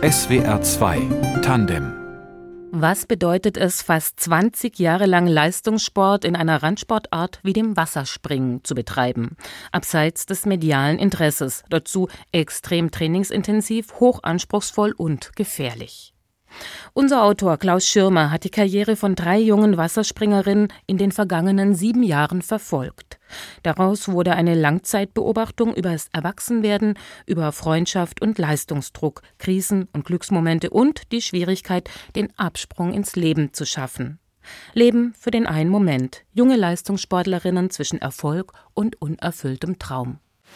SWR 2 Tandem. Was bedeutet es, fast 20 Jahre lang Leistungssport in einer Randsportart wie dem Wasserspringen zu betreiben? Abseits des medialen Interesses. Dazu extrem trainingsintensiv, hochanspruchsvoll und gefährlich. Unser Autor Klaus Schirmer hat die Karriere von 3 jungen Wasserspringerinnen in den vergangenen 7 Jahren verfolgt. Daraus wurde eine Langzeitbeobachtung über das Erwachsenwerden, über Freundschaft und Leistungsdruck, Krisen und Glücksmomente und die Schwierigkeit, den Absprung ins Leben zu schaffen. Leben für den einen Moment. Junge Leistungssportlerinnen zwischen Erfolg und unerfülltem Traum.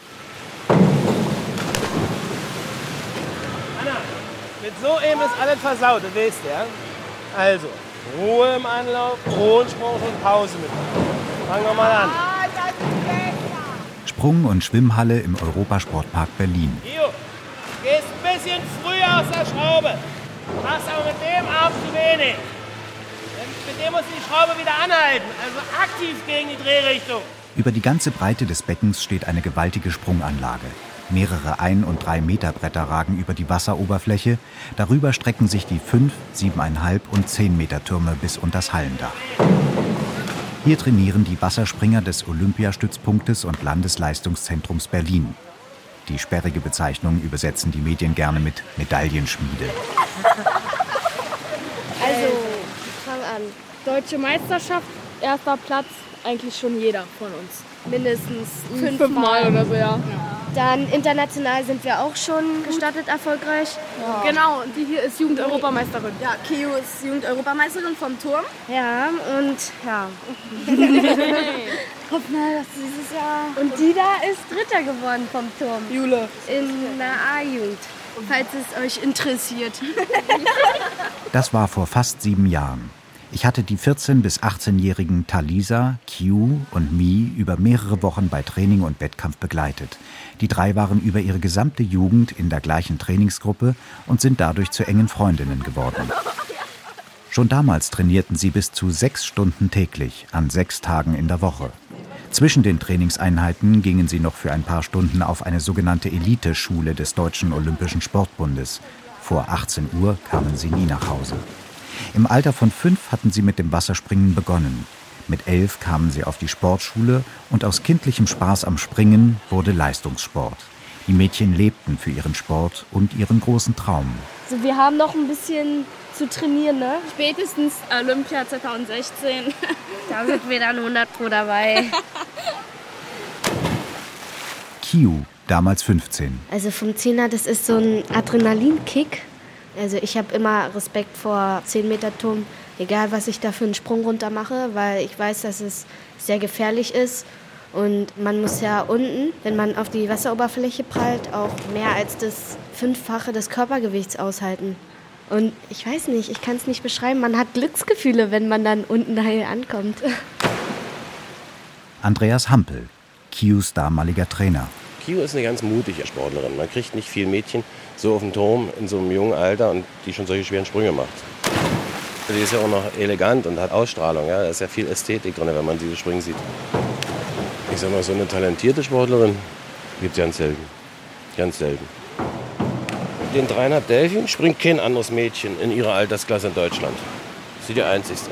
Mit so eben ist alles versaut, du weißt ja. Also, Ruhe im Anlauf, Hohensprung und Pause mit. Fangen wir mal an. Sprung- und Schwimmhalle im Europasportpark Berlin. Gio, gehst ein bisschen früher aus der Schraube. Machst aber mit dem Arm zu wenig. Mit dem musst du die Schraube wieder anhalten, also aktiv gegen die Drehrichtung. Über die ganze Breite des Beckens steht eine gewaltige Sprunganlage. Mehrere 1- und 3-Meter-Bretter ragen über die Wasseroberfläche. Darüber strecken sich die 5, 7,5 und 10-Meter-Türme bis unters Hallendach. Hier trainieren die Wasserspringer des Olympiastützpunktes und Landesleistungszentrums Berlin. Die sperrige Bezeichnung übersetzen die Medien gerne mit Medaillenschmiede. Also, fang an. Deutsche Meisterschaft, 1. Platz, eigentlich schon jeder von uns. Mindestens 5 Mal oder so, ja. Dann international sind wir auch schon gestartet erfolgreich. Ja. Genau, und die hier ist Jugend-Europameisterin. Ja, Kio ist Jugend-Europameisterin vom Turm. Ja, und ja. Hoff mal, dass dieses Jahr... Und die da ist Dritter geworden vom Turm. Jule. In der A-Jugend, falls es euch interessiert. Das war vor fast 7 Jahren. Ich hatte die 14- bis 18-jährigen Talisa, Q und Mi über mehrere Wochen bei Training und Wettkampf begleitet. Die 3 waren über ihre gesamte Jugend in der gleichen Trainingsgruppe und sind dadurch zu engen Freundinnen geworden. Schon damals trainierten sie bis zu 6 Stunden täglich, an 6 Tagen in der Woche. Zwischen den Trainingseinheiten gingen sie noch für ein paar Stunden auf eine sogenannte Eliteschule des Deutschen Olympischen Sportbundes. Vor 18 Uhr kamen sie nie nach Hause. Im Alter von 5 hatten sie mit dem Wasserspringen begonnen. Mit 11 kamen sie auf die Sportschule und aus kindlichem Spaß am Springen wurde Leistungssport. Die Mädchen lebten für ihren Sport und ihren großen Traum. Also wir haben noch ein bisschen zu trainieren, ne? Spätestens Olympia 2016. Da sind wir dann 100% dabei. Kiu, damals 15. Also vom 10er, das ist so ein Adrenalinkick. Also ich habe immer Respekt vor 10-Meter-Turm, egal was ich da für einen Sprung runter mache, weil ich weiß, dass es sehr gefährlich ist. Und man muss ja unten, wenn man auf die Wasseroberfläche prallt, auch mehr als das 5-fache des Körpergewichts aushalten. Und ich weiß nicht, ich kann es nicht beschreiben, man hat Glücksgefühle, wenn man dann unten heil ankommt. Andreas Hampel, Kius damaliger Trainer. Kio ist eine ganz mutige Sportlerin. Man kriegt nicht viel Mädchen so auf dem Turm in so einem jungen Alter und die schon solche schweren Sprünge macht. Die ist ja auch noch elegant und hat Ausstrahlung. Ja? Da ist ja viel Ästhetik drin, wenn man diese Sprünge sieht. Ich sag mal, so eine talentierte Sportlerin gibt es ganz selten. Ganz selten. Den 3,5 Delfin springt kein anderes Mädchen in ihrer Altersklasse in Deutschland. Sie ist die einzigste.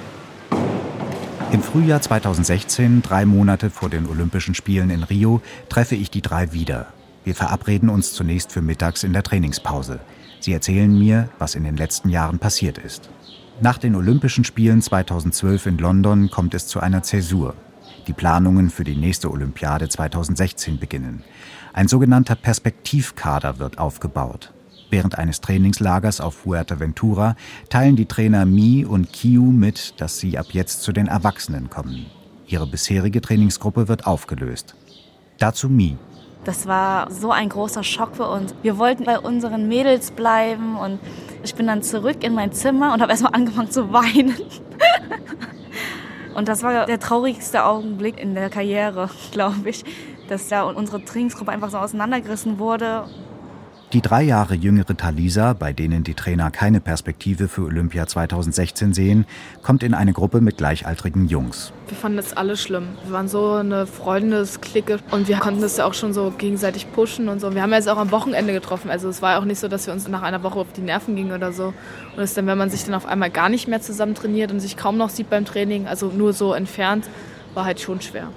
Im Frühjahr 2016, 3 Monate vor den Olympischen Spielen in Rio, treffe ich die 3 wieder. Wir verabreden uns zunächst für mittags in der Trainingspause. Sie erzählen mir, was in den letzten Jahren passiert ist. Nach den Olympischen Spielen 2012 in London kommt es zu einer Zäsur. Die Planungen für die nächste Olympiade 2016 beginnen. Ein sogenannter Perspektivkader wird aufgebaut. Während eines Trainingslagers auf Fuerteventura teilen die Trainer Mi und Kiu mit, dass sie ab jetzt zu den Erwachsenen kommen. Ihre bisherige Trainingsgruppe wird aufgelöst. Dazu Mi. Das war so ein großer Schock für uns. Wir wollten bei unseren Mädels bleiben und ich bin dann zurück in mein Zimmer und habe erstmal angefangen zu weinen. Und das war der traurigste Augenblick in der Karriere, glaube ich, dass da unsere Trainingsgruppe einfach so auseinandergerissen wurde. Die 3 Jahre jüngere Talisa, bei denen die Trainer keine Perspektive für Olympia 2016 sehen, kommt in eine Gruppe mit gleichaltrigen Jungs. Wir fanden das alle schlimm. Wir waren so eine Freundesklicke und wir konnten das ja auch schon so gegenseitig pushen und so. Wir haben ja jetzt auch am Wochenende getroffen, also es war auch nicht so, dass wir uns nach einer Woche auf die Nerven gingen oder so. Und es dann, wenn man sich dann auf einmal gar nicht mehr zusammen trainiert und sich kaum noch sieht beim Training, also nur so entfernt, war halt schon schwer.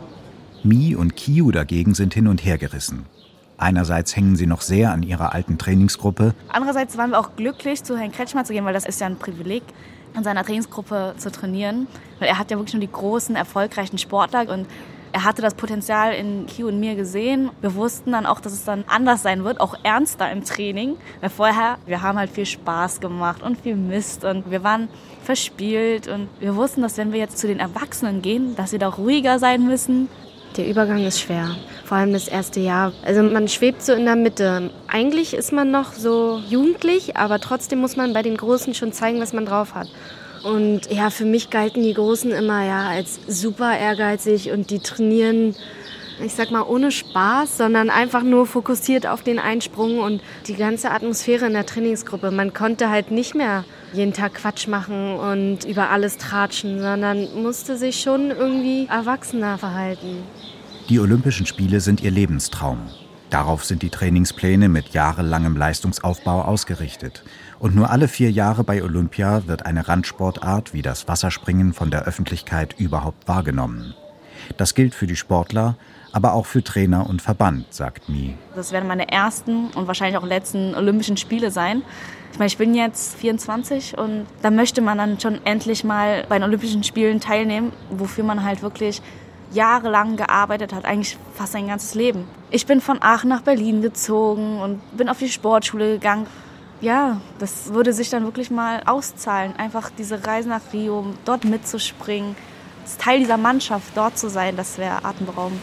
Mi und Kiu dagegen sind hin und her gerissen. Einerseits hängen sie noch sehr an ihrer alten Trainingsgruppe. Andererseits waren wir auch glücklich, zu Herrn Kretschmer zu gehen, weil das ist ja ein Privileg, in seiner Trainingsgruppe zu trainieren. Weil er hat ja wirklich nur die großen, erfolgreichen Sportler und er hatte das Potenzial in Kiu und mir gesehen. Wir wussten dann auch, dass es dann anders sein wird, auch ernster im Training. Weil vorher, wir haben halt viel Spaß gemacht und viel Mist und wir waren verspielt. Und wir wussten, dass wenn wir jetzt zu den Erwachsenen gehen, dass wir da ruhiger sein müssen. Der Übergang ist schwer, vor allem das erste Jahr. Also man schwebt so in der Mitte. Eigentlich ist man noch so jugendlich, aber trotzdem muss man bei den Großen schon zeigen, was man drauf hat. Und ja, für mich galten die Großen immer als super ehrgeizig und die trainieren, ich sag mal, ohne Spaß, sondern einfach nur fokussiert auf den Einsprung und die ganze Atmosphäre in der Trainingsgruppe. Man konnte halt nicht mehr jeden Tag Quatsch machen und über alles tratschen, sondern musste sich schon irgendwie erwachsener verhalten. Die Olympischen Spiele sind ihr Lebenstraum. Darauf sind die Trainingspläne mit jahrelangem Leistungsaufbau ausgerichtet. Und nur alle 4 Jahre bei Olympia wird eine Randsportart wie das Wasserspringen von der Öffentlichkeit überhaupt wahrgenommen. Das gilt für die Sportler, aber auch für Trainer und Verband, sagt Mi. Das werden meine ersten und wahrscheinlich auch letzten Olympischen Spiele sein. Ich meine, ich bin jetzt 24 und da möchte man dann schon endlich mal bei den Olympischen Spielen teilnehmen, wofür man halt wirklich jahrelang gearbeitet hat, eigentlich fast sein ganzes Leben. Ich bin von Aachen nach Berlin gezogen und bin auf die Sportschule gegangen. Ja, das würde sich dann wirklich mal auszahlen, einfach diese Reise nach Rio, dort mitzuspringen, als Teil dieser Mannschaft dort zu sein, das wäre atemberaubend.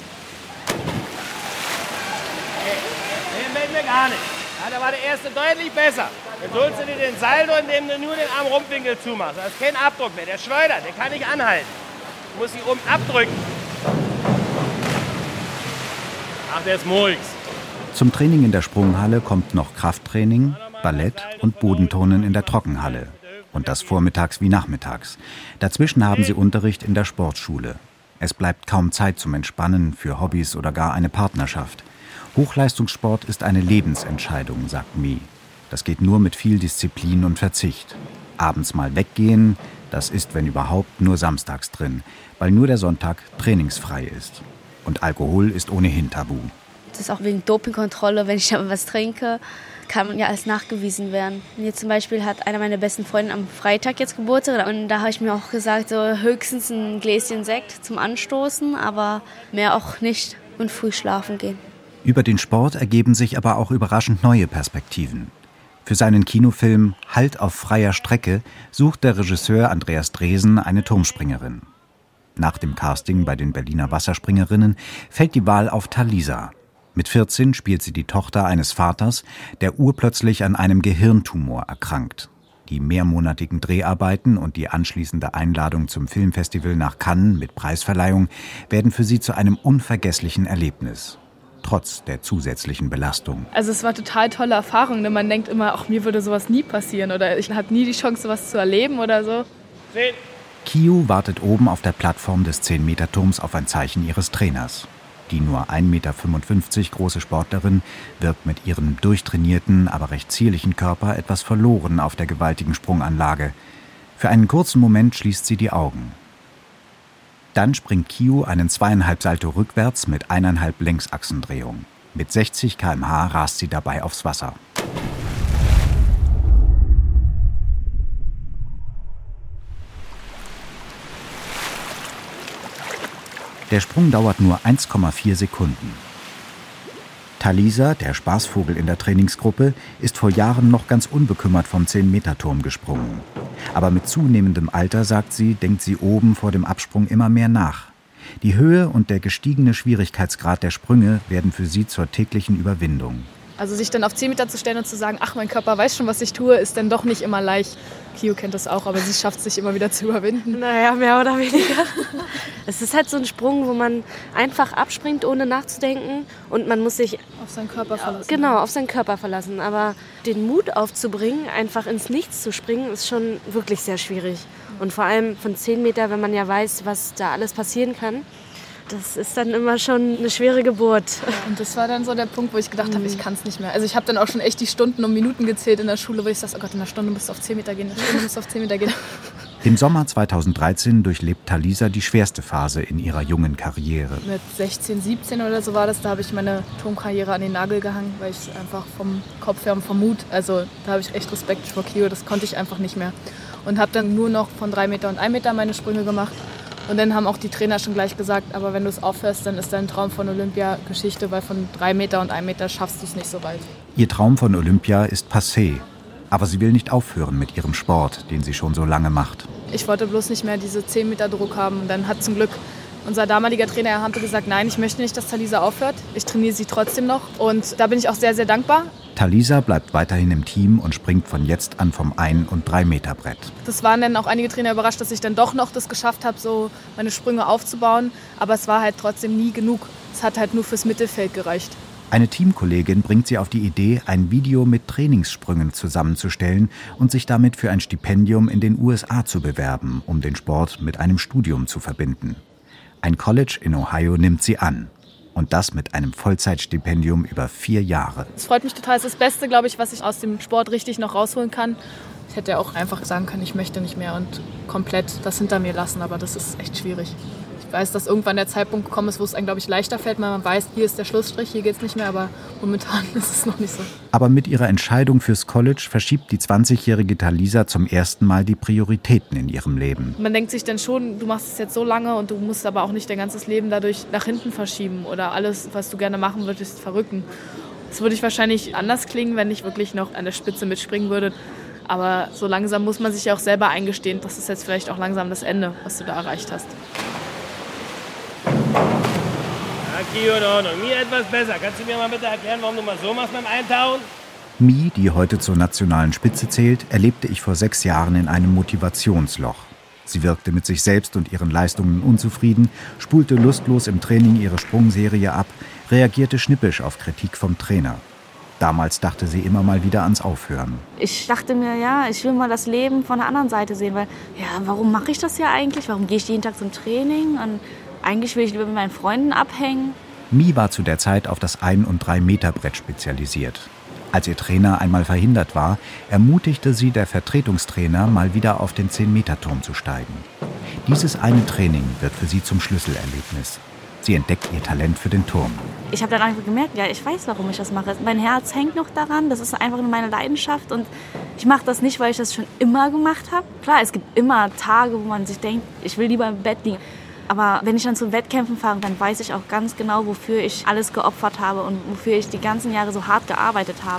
Den fällt mir gar nicht. Ja, da war der erste deutlich besser. Jetzt holst du dir den Salto, indem du nur den Arm-Rumpfwinkel zumachst. Da ist kein Abdruck mehr. Der schleudert, der kann nicht anhalten. Du musst ihn oben abdrücken. Ach, der ist Murks. Zum Training in der Sprunghalle kommt noch Krafttraining, Ballett und Bodenturnen in der Trockenhalle. Und das vormittags wie nachmittags. Dazwischen haben sie Unterricht in der Sportschule. Es bleibt kaum Zeit zum Entspannen, für Hobbys oder gar eine Partnerschaft. Hochleistungssport ist eine Lebensentscheidung, sagt Mi. Das geht nur mit viel Disziplin und Verzicht. Abends mal weggehen, das ist, wenn überhaupt, nur samstags drin, weil nur der Sonntag trainingsfrei ist. Und Alkohol ist ohnehin tabu. Das ist auch wegen Dopingkontrolle, wenn ich aber was trinke, kann man ja alles nachgewiesen werden. Jetzt zum Beispiel hat einer meiner besten Freunde am Freitag jetzt Geburtstag und da habe ich mir auch gesagt, so höchstens ein Gläschen Sekt zum Anstoßen, aber mehr auch nicht und früh schlafen gehen. Über den Sport ergeben sich aber auch überraschend neue Perspektiven. Für seinen Kinofilm Halt auf freier Strecke sucht der Regisseur Andreas Dresen eine Turmspringerin. Nach dem Casting bei den Berliner Wasserspringerinnen fällt die Wahl auf Talisa. Mit 14 spielt sie die Tochter eines Vaters, der urplötzlich an einem Gehirntumor erkrankt. Die mehrmonatigen Dreharbeiten und die anschließende Einladung zum Filmfestival nach Cannes mit Preisverleihung werden für sie zu einem unvergesslichen Erlebnis. Trotz der zusätzlichen Belastung. Also es war total tolle Erfahrung, denn man denkt immer, ach, mir würde sowas nie passieren oder ich habe nie die Chance, sowas zu erleben oder so. Kiu wartet oben auf der Plattform des 10-Meter-Turms auf ein Zeichen ihres Trainers. Die nur 1,55 Meter große Sportlerin wirkt mit ihrem durchtrainierten, aber recht zierlichen Körper etwas verloren auf der gewaltigen Sprunganlage. Für einen kurzen Moment schließt sie die Augen. Dann springt Kiu einen 2,5 Salto rückwärts mit 1,5 Längsachsendrehung. Mit 60 km/h rast sie dabei aufs Wasser. Der Sprung dauert nur 1,4 Sekunden. Talisa, der Spaßvogel in der Trainingsgruppe, ist vor Jahren noch ganz unbekümmert vom 10-Meter-Turm gesprungen. Aber mit zunehmendem Alter, sagt sie, denkt sie oben vor dem Absprung immer mehr nach. Die Höhe und der gestiegene Schwierigkeitsgrad der Sprünge werden für sie zur täglichen Überwindung. Also sich dann auf 10 Meter zu stellen und zu sagen, ach, mein Körper weiß schon, was ich tue, ist dann doch nicht immer leicht. Kio kennt das auch, aber sie schafft es sich immer wieder zu überwinden. Naja, mehr oder weniger. Es ist halt so ein Sprung, wo man einfach abspringt, ohne nachzudenken. Und man muss sich auf seinen Körper verlassen. Genau, auf seinen Körper verlassen. Aber den Mut aufzubringen, einfach ins Nichts zu springen, ist schon wirklich sehr schwierig. Und vor allem von 10 Meter, wenn man ja weiß, was da alles passieren kann. Das ist dann immer schon eine schwere Geburt. Und das war dann so der Punkt, wo ich gedacht habe, ich kann es nicht mehr. Also ich habe dann auch schon echt die Stunden und Minuten gezählt in der Schule, wo ich sage, oh Gott, in einer Stunde musst du auf 10 Meter gehen, in einer Stunde musst du auf 10 Meter gehen. Im Sommer 2013 durchlebt Talisa die schwerste Phase in ihrer jungen Karriere. Mit 16, 17 oder so war das, da habe ich meine Turmkarriere an den Nagel gehangen, weil ich einfach vom Kopf her und vom Mut, also da habe ich echt Respekt vor Kio, das konnte ich einfach nicht mehr. Und habe dann nur noch von 3 Meter und 1 Meter meine Sprünge gemacht. Und dann haben auch die Trainer schon gleich gesagt, aber wenn du es aufhörst, dann ist dein Traum von Olympia Geschichte, weil von 3 Meter und 1 Meter schaffst du es nicht so weit. Ihr Traum von Olympia ist passé. Aber sie will nicht aufhören mit ihrem Sport, den sie schon so lange macht. Ich wollte bloß nicht mehr diese 10 Meter Druck haben. Und dann hat zum Glück unser damaliger Trainer Herr Hampe gesagt, nein, ich möchte nicht, dass Talisa aufhört. Ich trainiere sie trotzdem noch. Und da bin ich auch sehr, sehr dankbar. Talisa bleibt weiterhin im Team und springt von jetzt an vom 1- und 3-Meter-Brett. Das waren dann auch einige Trainer überrascht, dass ich dann doch noch das geschafft habe, so meine Sprünge aufzubauen. Aber es war halt trotzdem nie genug. Es hat halt nur fürs Mittelfeld gereicht. Eine Teamkollegin bringt sie auf die Idee, ein Video mit Trainingssprüngen zusammenzustellen und sich damit für ein Stipendium in den USA zu bewerben, um den Sport mit einem Studium zu verbinden. Ein College in Ohio nimmt sie an. Und das mit einem Vollzeitstipendium über 4 Jahre. Es freut mich total. Es ist das Beste, glaube ich, was ich aus dem Sport richtig noch rausholen kann. Ich hätte ja auch einfach sagen können, ich möchte nicht mehr und komplett das hinter mir lassen. Aber das ist echt schwierig. Ich weiß, dass irgendwann der Zeitpunkt gekommen ist, wo es einem, glaube ich, leichter fällt, weil man weiß, hier ist der Schlussstrich, hier geht es nicht mehr. Aber momentan ist es noch nicht so. Aber mit ihrer Entscheidung fürs College verschiebt die 20-jährige Talisa zum ersten Mal die Prioritäten in ihrem Leben. Man denkt sich dann schon, du machst es jetzt so lange und du musst aber auch nicht dein ganzes Leben dadurch nach hinten verschieben oder alles, was du gerne machen würdest, verrücken. Das würde ich wahrscheinlich anders klingen, wenn ich wirklich noch an der Spitze mitspringen würde. Aber so langsam muss man sich ja auch selber eingestehen, das ist jetzt vielleicht auch langsam das Ende, was du da erreicht hast. Kio in Ordnung. Mir etwas besser. Kannst du mir mal bitte erklären, warum du mal so machst beim Eintauchen? Mi, die heute zur nationalen Spitze zählt, erlebte ich vor 6 Jahren in einem Motivationsloch. Sie wirkte mit sich selbst und ihren Leistungen unzufrieden, spulte lustlos im Training ihre Sprungserie ab, reagierte schnippisch auf Kritik vom Trainer. Damals dachte sie immer mal wieder ans Aufhören. Ich dachte mir, ja, ich will mal das Leben von der anderen Seite sehen, weil, ja, warum mache ich das ja eigentlich? Warum gehe ich jeden Tag zum Training? Und eigentlich will ich lieber mit meinen Freunden abhängen. Mi war zu der Zeit auf das 1- und 3-Meter-Brett spezialisiert. Als ihr Trainer einmal verhindert war, ermutigte sie der Vertretungstrainer, mal wieder auf den 10-Meter-Turm zu steigen. Dieses eine Training wird für sie zum Schlüsselerlebnis. Sie entdeckt ihr Talent für den Turm. Ich habe dann einfach gemerkt, ja, ich weiß, warum ich das mache. Mein Herz hängt noch daran, das ist einfach nur meine Leidenschaft. Und ich mache das nicht, weil ich das schon immer gemacht habe. Klar, es gibt immer Tage, wo man sich denkt, ich will lieber im Bett liegen. Aber wenn ich dann zu Wettkämpfen fahre, dann weiß ich auch ganz genau, wofür ich alles geopfert habe und wofür ich die ganzen Jahre so hart gearbeitet habe.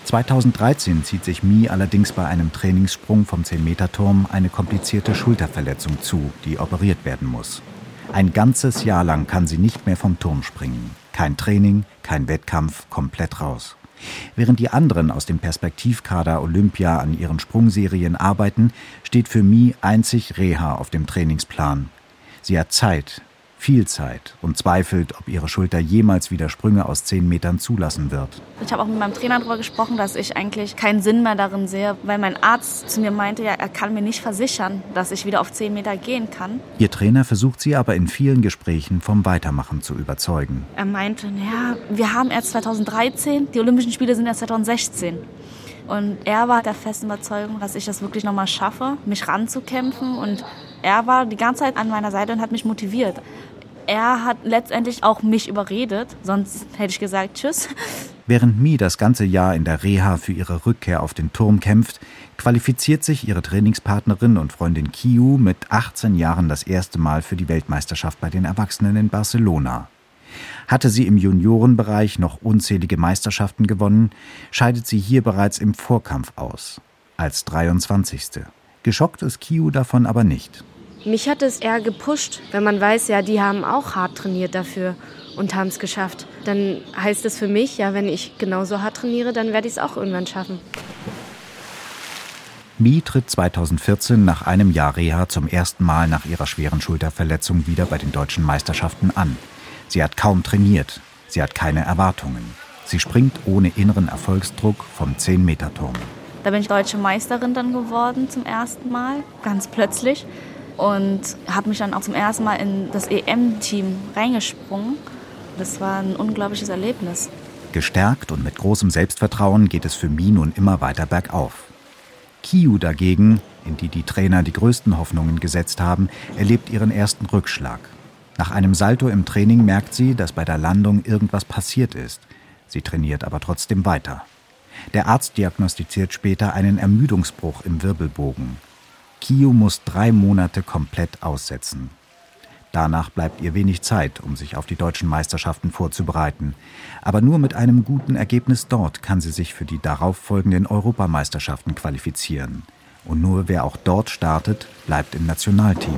2013 zieht sich Mi allerdings bei einem Trainingssprung vom 10-Meter-Turm eine komplizierte Schulterverletzung zu, die operiert werden muss. Ein ganzes Jahr lang kann sie nicht mehr vom Turm springen. Kein Training, kein Wettkampf, komplett raus. Während die anderen aus dem Perspektivkader Olympia an ihren Sprungserien arbeiten, steht für Mi einzig Reha auf dem Trainingsplan. Sie hat Zeit, viel Zeit und zweifelt, ob ihre Schulter jemals wieder Sprünge aus 10 Metern zulassen wird. Ich habe auch mit meinem Trainer darüber gesprochen, dass ich eigentlich keinen Sinn mehr darin sehe, weil mein Arzt zu mir meinte, ja, er kann mir nicht versichern, dass ich wieder auf 10 Meter gehen kann. Ihr Trainer versucht sie aber in vielen Gesprächen vom Weitermachen zu überzeugen. Er meinte, ja, wir haben erst 2013, die Olympischen Spiele sind erst 2016. Und er war der festen Überzeugung, dass ich das wirklich nochmal schaffe, mich ranzukämpfen. Und er war die ganze Zeit an meiner Seite und hat mich motiviert. Er hat letztendlich auch mich überredet, sonst hätte ich gesagt, tschüss. Während Mi das ganze Jahr in der Reha für ihre Rückkehr auf den Turm kämpft, qualifiziert sich ihre Trainingspartnerin und Freundin Kiu mit 18 Jahren das erste Mal für die Weltmeisterschaft bei den Erwachsenen in Barcelona. Hatte sie im Juniorenbereich noch unzählige Meisterschaften gewonnen, scheidet sie hier bereits im Vorkampf aus, als 23. Geschockt ist Kiu davon aber nicht. Mich hat es eher gepusht, wenn man weiß, ja, die haben auch hart trainiert dafür. und haben es geschafft. Dann heißt es für mich, ja, wenn ich genauso hart trainiere, dann werde ich es auch irgendwann schaffen. Mi tritt 2014 nach einem Jahr Reha zum ersten Mal nach ihrer schweren Schulterverletzung wieder bei den deutschen Meisterschaften an. Sie hat kaum trainiert, sie hat keine Erwartungen. Sie springt ohne inneren Erfolgsdruck vom 10-Meter-Turm. Da bin ich deutsche Meisterin dann geworden zum ersten Mal, ganz plötzlich. Und habe mich dann auch zum ersten Mal in das EM-Team reingesprungen. Das war ein unglaubliches Erlebnis. Gestärkt und mit großem Selbstvertrauen geht es für Mi nun immer weiter bergauf. Kiyu dagegen, in die die Trainer die größten Hoffnungen gesetzt haben, erlebt ihren ersten Rückschlag. Nach einem Salto im Training merkt sie, dass bei der Landung irgendwas passiert ist. Sie trainiert aber trotzdem weiter. Der Arzt diagnostiziert später einen Ermüdungsbruch im Wirbelbogen. Kiyu muss 3 Monate komplett aussetzen. Danach bleibt ihr wenig Zeit, um sich auf die deutschen Meisterschaften vorzubereiten. Aber nur mit einem guten Ergebnis dort kann sie sich für die darauffolgenden Europameisterschaften qualifizieren. Und nur wer auch dort startet, bleibt im Nationalteam.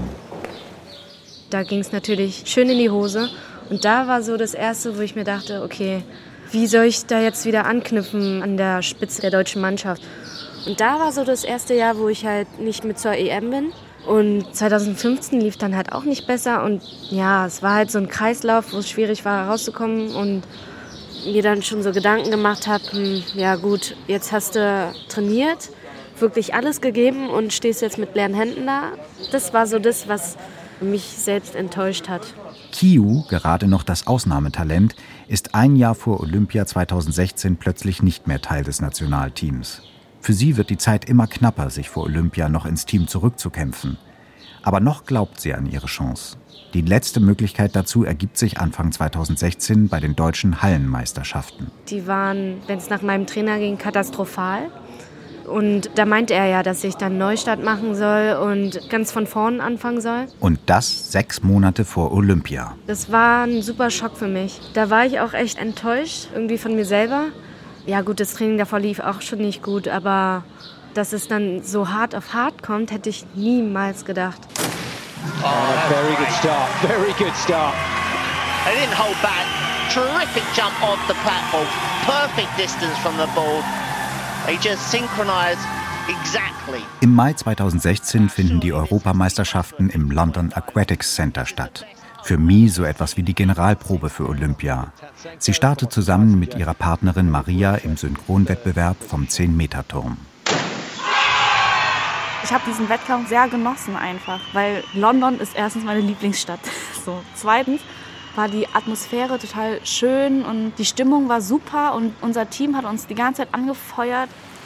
Da ging es natürlich schön in die Hose. Und da war so das Erste, wo ich mir dachte, okay, wie soll ich da jetzt wieder anknüpfen an der Spitze der deutschen Mannschaft? Und da war so das erste Jahr, wo ich halt nicht mit zur EM bin. Und 2015 lief dann halt auch nicht besser. Und ja, es war halt so ein Kreislauf, wo es schwierig war, rauszukommen. Und mir dann schon so Gedanken gemacht habe, ja gut, jetzt hast du trainiert, wirklich alles gegeben und stehst jetzt mit leeren Händen da. Das war so das, was mich selbst enttäuscht hat. Kiyu, gerade noch das Ausnahmetalent, ist ein Jahr vor Olympia 2016 plötzlich nicht mehr Teil des Nationalteams. Für sie wird die Zeit immer knapper, sich vor Olympia noch ins Team zurückzukämpfen. Aber noch glaubt sie an ihre Chance. Die letzte Möglichkeit dazu ergibt sich Anfang 2016 bei den deutschen Hallenmeisterschaften. Die waren, wenn es nach meinem Trainer ging, katastrophal. Und da meinte er ja, dass ich dann Neustart machen soll und ganz von vorne anfangen soll. Und das 6 Monate vor Olympia. Das war ein super Schock für mich. Da war ich auch echt enttäuscht, irgendwie von mir selber. Ja gut, das Training davor lief auch schon nicht gut, aber dass es dann so hart auf hart kommt, hätte ich niemals gedacht. Oh, very good start, very good start. They didn't hold back. Terrific jump off the platform. Perfect distance from the ball. They just synchronized exactly. Im Mai 2016 finden die Europameisterschaften im London Aquatics Center statt. Für Mi so etwas wie die Generalprobe für Olympia. Sie startet zusammen mit ihrer Partnerin Maria im Synchronwettbewerb vom 10-Meter-Turm. Ich habe diesen Wettkampf sehr genossen einfach, weil London ist erstens meine Lieblingsstadt. So. Zweitens war die Atmosphäre total schön und die Stimmung war super und unser Team hat uns die ganze Zeit angefeuert.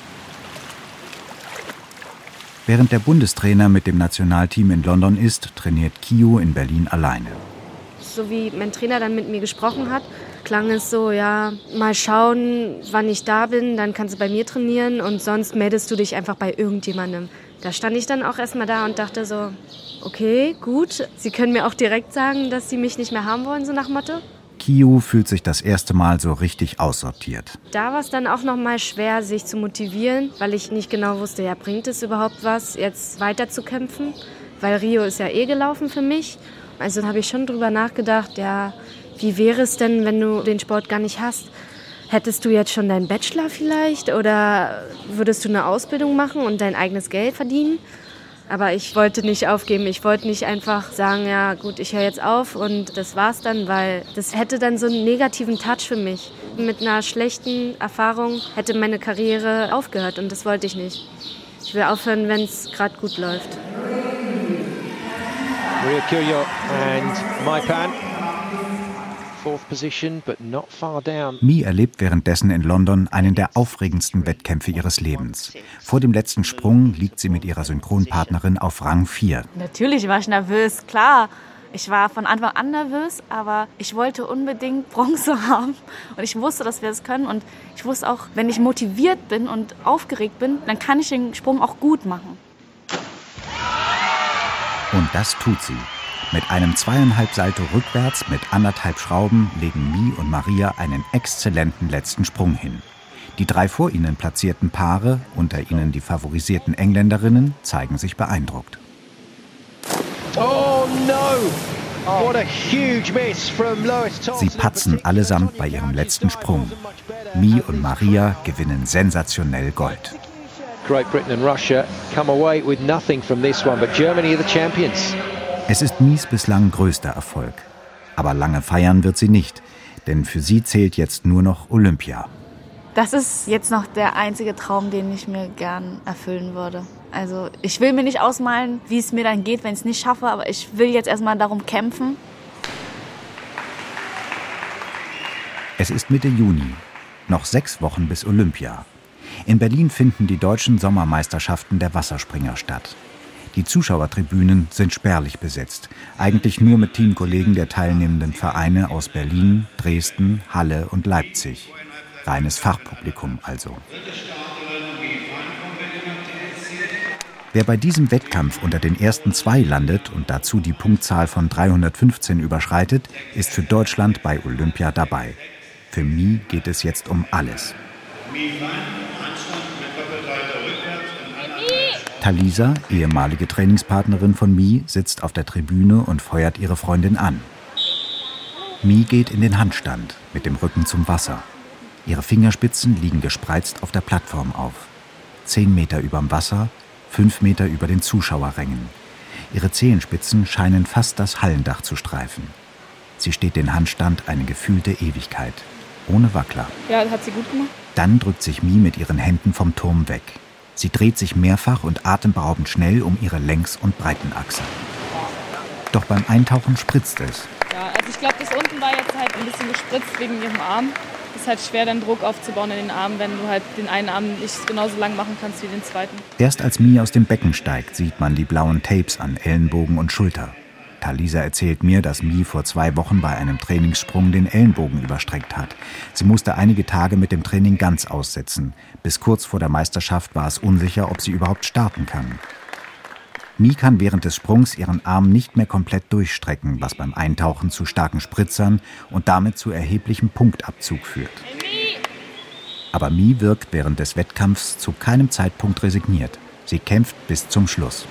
Während der Bundestrainer mit dem Nationalteam in London ist, trainiert Kiyu in Berlin alleine. So wie mein Trainer dann mit mir gesprochen hat, klang es so, ja, mal schauen, wann ich da bin, dann kannst du bei mir trainieren und sonst meldest du dich einfach bei irgendjemandem. Da stand ich dann auch erstmal da und dachte so, okay, gut, Sie können mir auch direkt sagen, dass Sie mich nicht mehr haben wollen, so nach Motto. Kiyu fühlt sich das erste Mal so richtig aussortiert. Da war es dann auch noch mal schwer, sich zu motivieren, weil ich nicht genau wusste, ja, bringt es überhaupt was, jetzt weiter zu kämpfen? Weil Rio ist ja eh gelaufen für mich. Also habe ich schon drüber nachgedacht, ja, wie wäre es denn, wenn du den Sport gar nicht hast? Hättest du jetzt schon deinen Bachelor vielleicht oder würdest du eine Ausbildung machen und dein eigenes Geld verdienen? Aber ich wollte nicht aufgeben. Ich wollte nicht einfach sagen, ja gut, ich höre jetzt auf und das war's dann, weil das hätte dann so einen negativen Touch für mich. Mit einer schlechten Erfahrung hätte meine Karriere aufgehört und das wollte ich nicht. Ich will aufhören, wenn es gerade gut läuft. Maria Kiyu and Maipan. Fourth position, but not far down. Mi erlebt währenddessen in London einen der aufregendsten Wettkämpfe ihres Lebens. Vor dem letzten Sprung liegt sie mit ihrer Synchronpartnerin auf Rang 4. Natürlich war ich nervös, klar. Ich war von Anfang an nervös, aber ich wollte unbedingt Bronze haben. Und ich wusste, dass wir es können. Und ich wusste auch, wenn ich motiviert bin und aufgeregt bin, dann kann ich den Sprung auch gut machen. Und das tut sie. Mit einem 2,5 Salto rückwärts mit 1,5 Schrauben legen Mi und Maria einen exzellenten letzten Sprung hin. Die 3 vor ihnen platzierten Paare, unter ihnen die favorisierten Engländerinnen, zeigen sich beeindruckt. Oh no! Sie patzen allesamt bei ihrem letzten Sprung. Mie und Maria gewinnen sensationell Gold. Great Britain and Russia come away with nothing from this one, but Germany are the champions. Es ist Mies bislang größter Erfolg. Aber lange feiern wird sie nicht, denn für sie zählt jetzt nur noch Olympia. Das ist jetzt noch der einzige Traum, den ich mir gern erfüllen würde. Also ich will mir nicht ausmalen, wie es mir dann geht, wenn ich es nicht schaffe, aber ich will jetzt erstmal darum kämpfen. Es ist Mitte Juni, noch 6 Wochen bis Olympia. In Berlin finden die deutschen Sommermeisterschaften der Wasserspringer statt. Die Zuschauertribünen sind spärlich besetzt, eigentlich nur mit Teamkollegen der teilnehmenden Vereine aus Berlin, Dresden, Halle und Leipzig. Reines Fachpublikum also. Wer bei diesem Wettkampf unter den ersten 2 landet und dazu die Punktzahl von 315 überschreitet, ist für Deutschland bei Olympia dabei. Für Mie geht es jetzt um alles. Talisa, ehemalige Trainingspartnerin von Mie, sitzt auf der Tribüne und feuert ihre Freundin an. Mie geht in den Handstand mit dem Rücken zum Wasser. Ihre Fingerspitzen liegen gespreizt auf der Plattform auf. 10 Meter überm Wasser, 5 Meter über den Zuschauerrängen. Ihre Zehenspitzen scheinen fast das Hallendach zu streifen. Sie steht den Handstand eine gefühlte Ewigkeit, ohne Wackler. Ja, das hat sie gut gemacht. Dann drückt sich Mie mit ihren Händen vom Turm weg. Sie dreht sich mehrfach und atemberaubend schnell um ihre Längs- und Breitenachse. Doch beim Eintauchen spritzt es. Ja, also ich glaube, das unten war jetzt halt ein bisschen gespritzt wegen ihrem Arm. Es ist halt schwer, den Druck aufzubauen in den Arm, wenn du halt den einen Arm nicht genauso lang machen kannst wie den zweiten. Erst als Mie aus dem Becken steigt, sieht man die blauen Tapes an Ellenbogen und Schulter. Talisa erzählt mir, dass Mie vor 2 Wochen bei einem Trainingssprung den Ellenbogen überstreckt hat. Sie musste einige Tage mit dem Training ganz aussetzen. Bis kurz vor der Meisterschaft war es unsicher, ob sie überhaupt starten kann. Mie kann während des Sprungs ihren Arm nicht mehr komplett durchstrecken, was beim Eintauchen zu starken Spritzern und damit zu erheblichem Punktabzug führt. Aber Mie wirkt während des Wettkampfs zu keinem Zeitpunkt resigniert. Sie kämpft bis zum Schluss.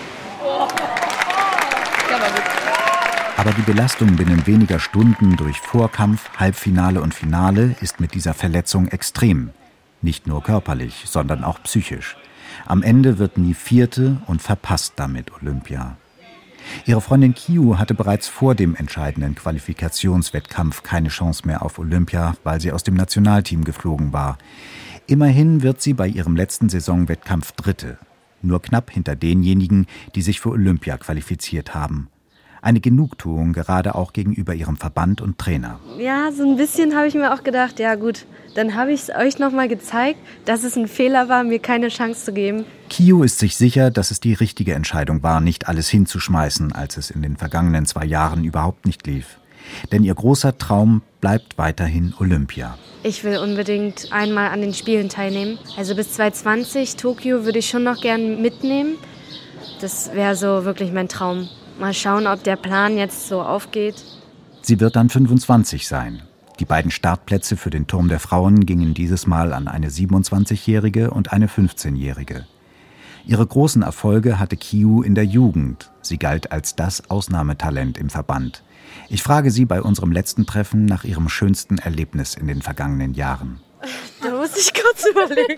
Aber die Belastung binnen weniger Stunden durch Vorkampf, Halbfinale und Finale ist mit dieser Verletzung extrem. Nicht nur körperlich, sondern auch psychisch. Am Ende wird Mie 4. und verpasst damit Olympia. Ihre Freundin Kiu hatte bereits vor dem entscheidenden Qualifikationswettkampf keine Chance mehr auf Olympia, weil sie aus dem Nationalteam geflogen war. Immerhin wird sie bei ihrem letzten Saisonwettkampf 3., nur knapp hinter denjenigen, die sich für Olympia qualifiziert haben. Eine Genugtuung, gerade auch gegenüber ihrem Verband und Trainer. Ja, so ein bisschen habe ich mir auch gedacht, ja gut, dann habe ich es euch nochmal gezeigt, dass es ein Fehler war, mir keine Chance zu geben. Kiu ist sich sicher, dass es die richtige Entscheidung war, nicht alles hinzuschmeißen, als es in den vergangenen 2 Jahren überhaupt nicht lief. Denn ihr großer Traum bleibt weiterhin Olympia. Ich will unbedingt einmal an den Spielen teilnehmen. Also bis 2020, Tokio, würde ich schon noch gern mitnehmen. Das wäre so wirklich mein Traum. Mal schauen, ob der Plan jetzt so aufgeht. Sie wird dann 25 sein. Die beiden Startplätze für den Turm der Frauen gingen dieses Mal an eine 27-Jährige und eine 15-Jährige. Ihre großen Erfolge hatte Kiu in der Jugend. Sie galt als das Ausnahmetalent im Verband. Ich frage sie bei unserem letzten Treffen nach ihrem schönsten Erlebnis in den vergangenen Jahren. Da muss ich kurz überlegen.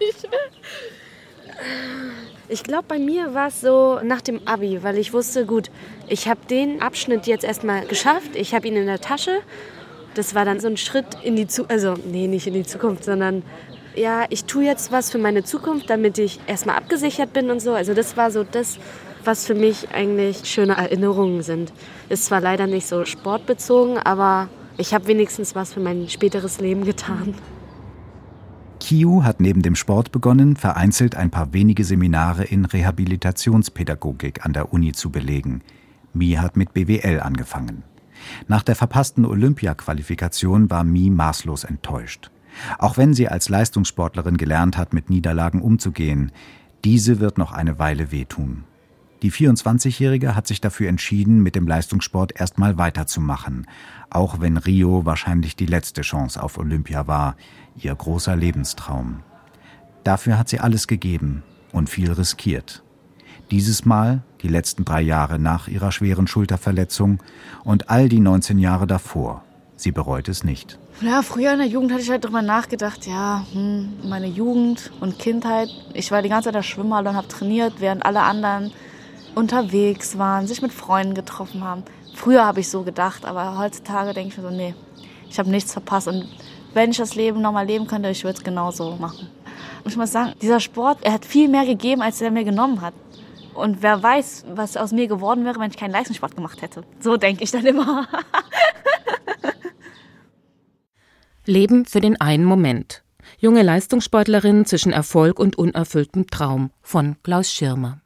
Ich glaube, bei mir war es so nach dem Abi, weil ich wusste, gut, ich habe den Abschnitt jetzt erstmal geschafft, ich habe ihn in der Tasche. Das war dann so ein Schritt in die Zukunft, also nee, nicht in die Zukunft, sondern ja, ich tue jetzt was für meine Zukunft, damit ich erstmal abgesichert bin und so. Also das war so das, was für mich eigentlich schöne Erinnerungen sind. Ist zwar leider nicht so sportbezogen, aber ich habe wenigstens was für mein späteres Leben getan. Kiu hat neben dem Sport begonnen, vereinzelt ein paar wenige Seminare in Rehabilitationspädagogik an der Uni zu belegen. Mie hat mit BWL angefangen. Nach der verpassten Olympia-Qualifikation war Mie maßlos enttäuscht. Auch wenn sie als Leistungssportlerin gelernt hat, mit Niederlagen umzugehen, diese wird noch eine Weile wehtun. Die 24-Jährige hat sich dafür entschieden, mit dem Leistungssport erstmal weiterzumachen, auch wenn Rio wahrscheinlich die letzte Chance auf Olympia war, ihr großer Lebenstraum. Dafür hat sie alles gegeben und viel riskiert. Dieses Mal, die letzten 3 Jahre nach ihrer schweren Schulterverletzung und all die 19 Jahre davor. Sie bereut es nicht. Ja, früher in der Jugend hatte ich halt drüber nachgedacht, meine Jugend und Kindheit. Ich war die ganze Zeit in der Schwimmhalle und habe trainiert, während alle anderen unterwegs waren, sich mit Freunden getroffen haben. Früher habe ich so gedacht, aber heutzutage denke ich mir so, nee, ich habe nichts verpasst. Und wenn ich das Leben nochmal leben könnte, ich würde es genauso machen. Und ich muss sagen, dieser Sport, er hat viel mehr gegeben, als er mir genommen hat. Und wer weiß, was aus mir geworden wäre, wenn ich keinen Leistungssport gemacht hätte. So denke ich dann immer. Leben für den einen Moment. Junge Leistungssportlerin zwischen Erfolg und unerfülltem Traum von Klaus Schirmer.